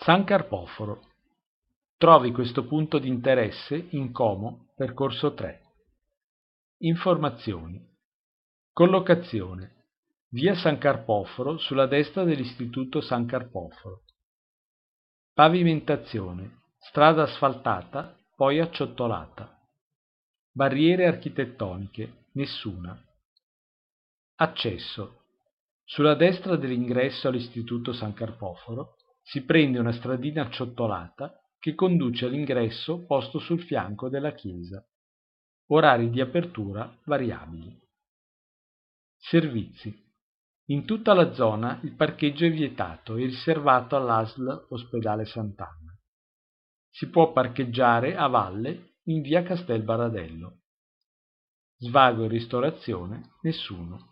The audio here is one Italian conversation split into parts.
San Carpoforo. Trovi questo punto di interesse in Como, percorso 3. Informazioni. Collocazione. Via San Carpoforo sulla destra dell'Istituto San Carpoforo. Pavimentazione. Strada asfaltata, poi acciottolata. Barriere architettoniche. Nessuna. Accesso. Sulla destra dell'ingresso all'Istituto San Carpoforo si prende una stradina acciottolata che conduce all'ingresso posto sul fianco della chiesa. Orari di apertura variabili. Servizi. In tutta la zona il parcheggio è vietato e riservato all'ASL Ospedale Sant'Anna. Si può parcheggiare a valle in via Castel Baradello. Svago e ristorazione nessuno.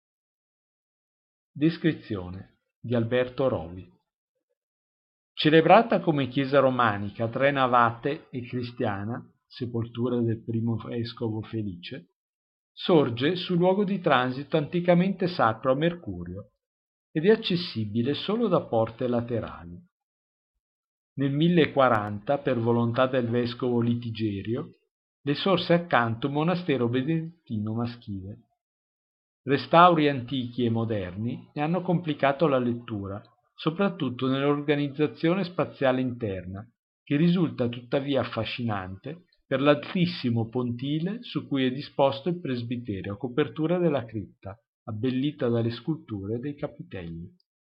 Descrizione di Alberto Rovi. Celebrata come chiesa romanica a 3 navate e cristiana, sepoltura del primo vescovo Felice, sorge su luogo di transito anticamente sacro a Mercurio ed è accessibile solo da porte laterali. Nel 1040, per volontà del vescovo Litigerio, le sorse accanto un monastero benedettino maschile. Restauri antichi e moderni ne hanno complicato la lettura, soprattutto nell'organizzazione spaziale interna, che risulta tuttavia affascinante per l'altissimo pontile su cui è disposto il presbiterio a copertura della cripta, abbellita dalle sculture dei capitelli.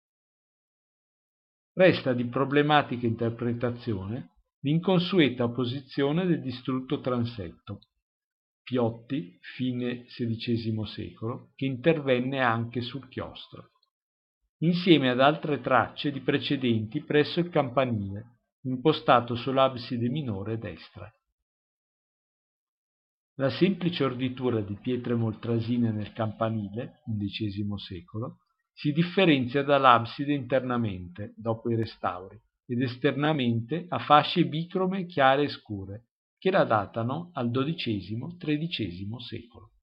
Resta di problematica interpretazione l'inconsueta posizione del distrutto transetto, Piotti, fine XVI secolo, che intervenne anche sul chiostro, insieme ad altre tracce di precedenti presso il campanile, impostato sull'abside minore destra. La semplice orditura di pietre moltrasine nel campanile, XI secolo, si differenzia dall'abside internamente, dopo i restauri, ed esternamente a fasce bicrome chiare e scure, che la datano al XII-XIII secolo.